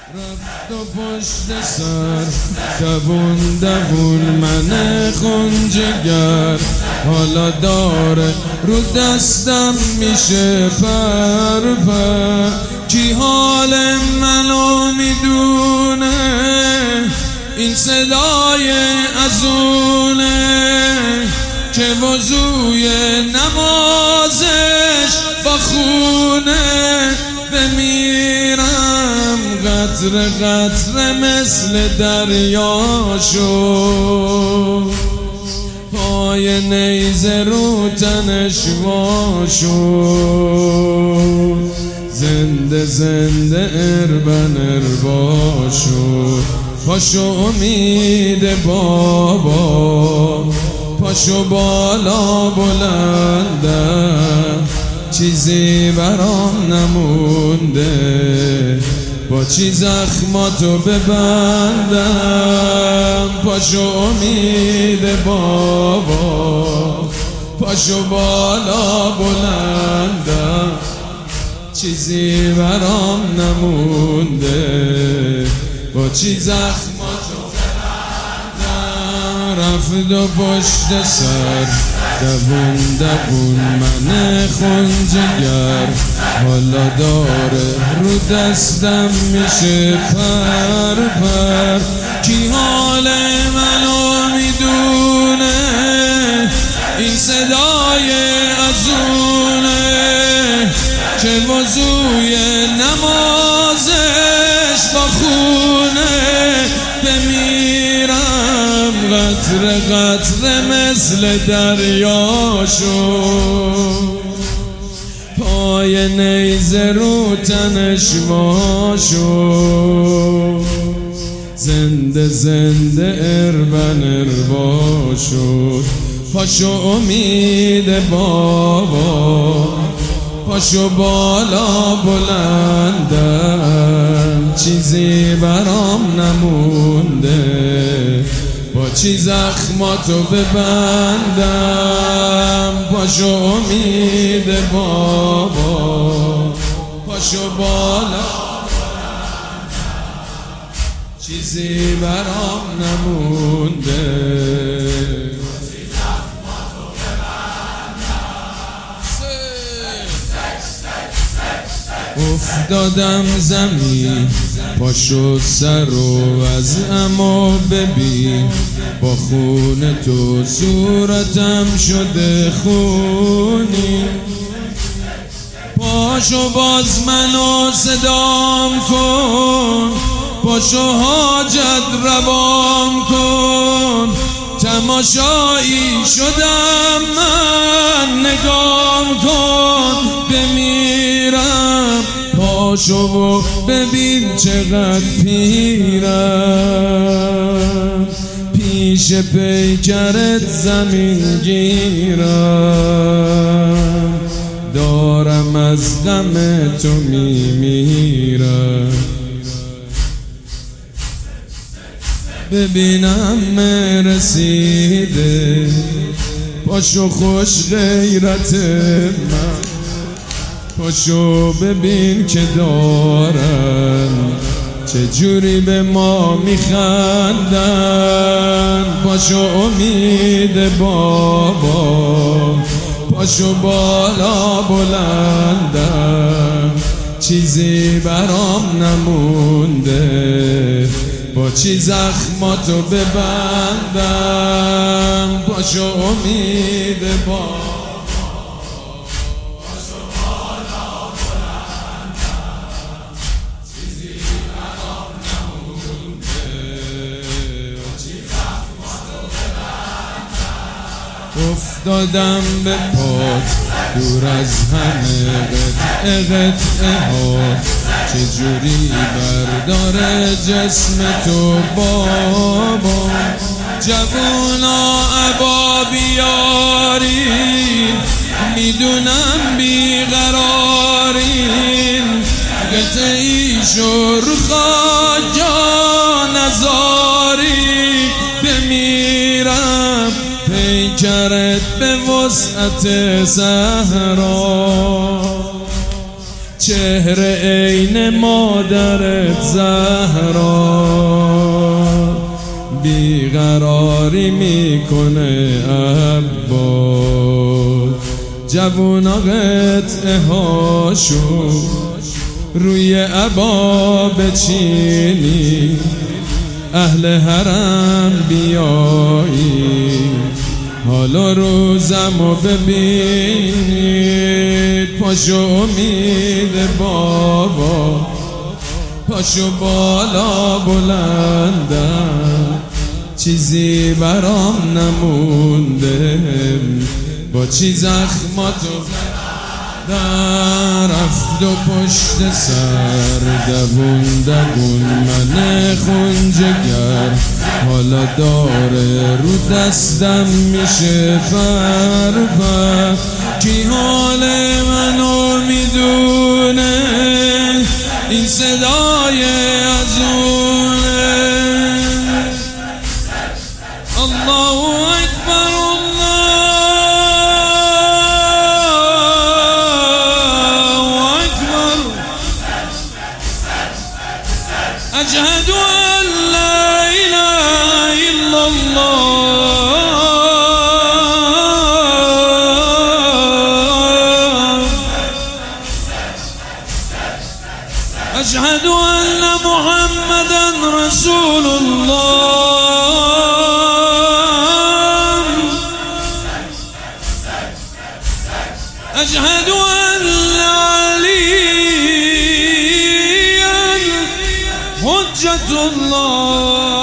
رفت و پشت سر دوون دوون من خونجگر، حالا داره رو دستم میشه پر پر. کی حال منو میدونه، این صدای ازونه که وضوی نمازش با خونه. بمیرم قطره قطره مثل دریا شد، پای نیزه رو تنش وا شد. زنده زنده اربن اربا شد. پاشو امید بابا، پاشو بالا بلنده، چیزی برام نمونده، با چی زخماتو ببندم. پاشو امید بابا، پاشو بالا بلنده، چیزی برام نمونده، با چی زخماتو ببندم. رفت و پشت سر دوون دوون من خونجگر، حالا داره رو دستم میشه پر پر. کی حال منو میدونه، این صدای ازونه که وضوی نمازش با خونه. بمیرم قطره قطره مثل دریا شد، پای نیزه رو تنش وا شد. زنده زنده اربن اربا شد. پاشو امید بابا، پاشو بالا بلندم، چیزی برام نمونده، با چی زخماتو ببندم. پاشو امید بابا، پاشو بالا بلندم، چیزی برام نمونده. افتادم زمین، پاشو سر رو از اما ببین، با خون تو صورتم شده خونی. پاشو باز منو صدام کن، پاشو حاجت روام کن. تماشایی شدم من، نگام کن. بمیرم پاشو و ببین چقدر پیرم، پیش پیکرت زمین گیرم. دارم از غم تو میمیرم. ببینم رسیده، پاشو خوش غیرت من. پاشو ببین که دارن چجوری به ما میخندن. پاشو امید بابا، پاشو بالا بلندم، چیزی برام نمونده، با چی زخماتو ببندم. پاشو امید بابا، پاشو بالا بلندم، چیزی برام نمونده، با چی زخماتو ببندم. افتادم به پات دور از همه قطعه قطعه ها، چجوری برداره جسم تو بابا. جوونا عبا بیارین، میدونم بیقرارین، قطعی شو رو خاک جا نزاری. بمیرم پیکرت به وسعت صحرا، چهره عین مادرت زهرا بیقراری میکنه عباس. جوونا قطعه هاشو روی عبا بچینی، اهل حرم بیایی حالا روزمو ببینید. پاشو امید بابا، پاشو بالا بلندم، چیزی برام نمونده، با چی زخماتو رفت و پشت سر دوون من خونجگر، حالا داره رو دستم میشه فرفر. کی حال منو میدونه این صدای ازونه. الله اکبر أشهد أن لا إله إلا الله، أشهد أن محمدا رسول الله، أشهد أن عليا حجة الله.